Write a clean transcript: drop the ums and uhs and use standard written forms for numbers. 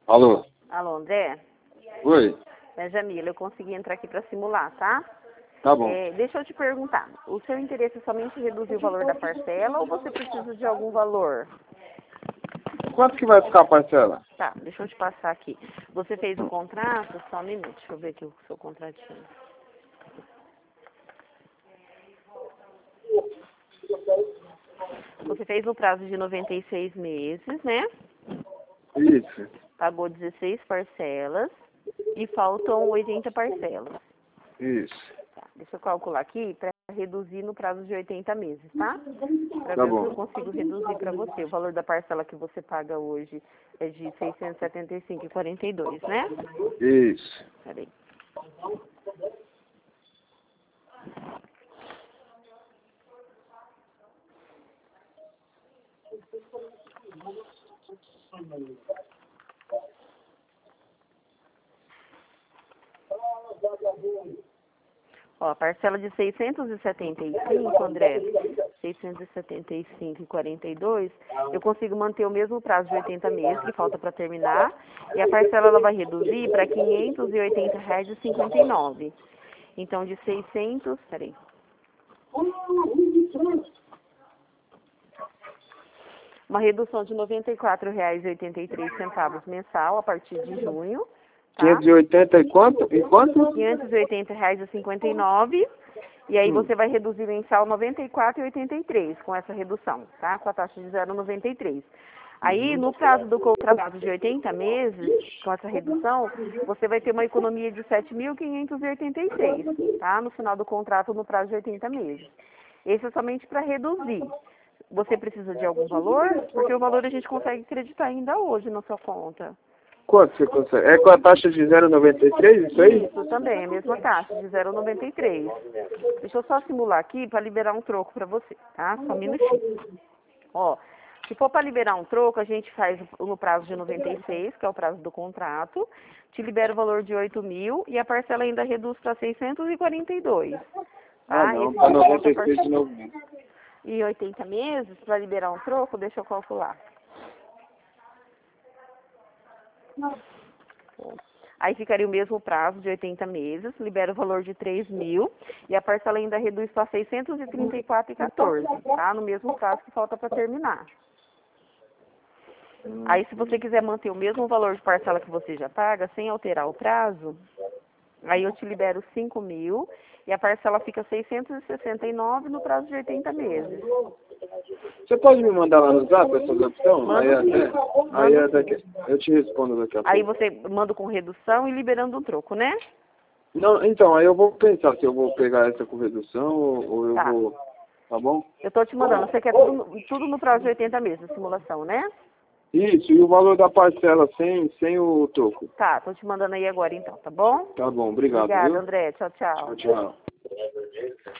Alô? Alô, André? Oi? É Jamila, eu consegui entrar aqui para simular, tá? Tá bom. Deixa eu te perguntar, o seu interesse é somente reduzir o valor da parcela ou você precisa de algum valor? Quanto que vai ficar a parcela? Tá, deixa eu te passar aqui. Você fez o contrato? Só um minuto, deixa eu ver aqui o seu contratinho. Você fez no prazo de 96 meses, né? Isso. Pagou 16 parcelas e faltam 80 parcelas. Isso. Tá, deixa eu calcular aqui para reduzir no prazo de 80 meses, tá? Para Tá ver o que eu bom. consigo reduzir para você. O valor da parcela que você paga hoje é de R$ 675,42, né? Isso. Peraí. Ó, a parcela de 675, André, 675,42, eu consigo manter o mesmo prazo de 80 meses, que falta para terminar, e a parcela ela vai reduzir para R$ 580,59. Então, de 600, peraí. Uma redução de R$ 94,83 mensal a partir de junho, tá? 580 e quanto? E quanto? R$ 580,59. E aí você vai reduzir mensal R$ 94,83 com essa redução, tá? Com a taxa de 0,93. Aí, no prazo do contrato de 80 meses, com essa redução, você vai ter uma economia de R$ 7.586, tá? No final do contrato, no prazo de 80 meses. Esse é somente para reduzir. Você precisa de algum valor? Porque o valor a gente consegue acreditar ainda hoje na sua conta. Quanto você consegue? É com a taxa de 0,93 isso aí? Isso também, a mesma taxa, de 0,93. Deixa eu só simular aqui para liberar um troco para você, tá? Só um minutinho. Ó, se for para liberar um troco, a gente faz no prazo de 96, que é o prazo do contrato, te libera o valor de 8.000 e a parcela ainda reduz para 642. Ah, Tá? não. Esse Para desconto a 96 partir de novo. de 80 meses, para liberar um troco, deixa eu calcular. Aí ficaria o mesmo prazo de 80 meses, libera o valor de 3.000 e a parcela ainda reduz para 634,14, tá? No mesmo prazo que falta para terminar. Aí se você quiser manter o mesmo valor de parcela que você já paga, sem alterar o prazo, aí eu te libero 5.000 e a parcela fica 669 no prazo de 80 meses. Você pode me mandar lá no zap essas opções? Mando sim. Eu te respondo daqui a pouco. Aí você manda com redução e liberando um troco, né? Não, então, aí eu vou pensar se eu vou pegar essa com redução ou eu Tá. vou... Tá bom? Eu tô te mandando. Você quer tudo no prazo de 80 meses, a simulação, né? Isso, e o valor da parcela sem o troco. Tá, tô te mandando aí agora então, tá bom? Tá bom, obrigado, Obrigada, viu? André. Tchau, tchau. Tchau, tchau.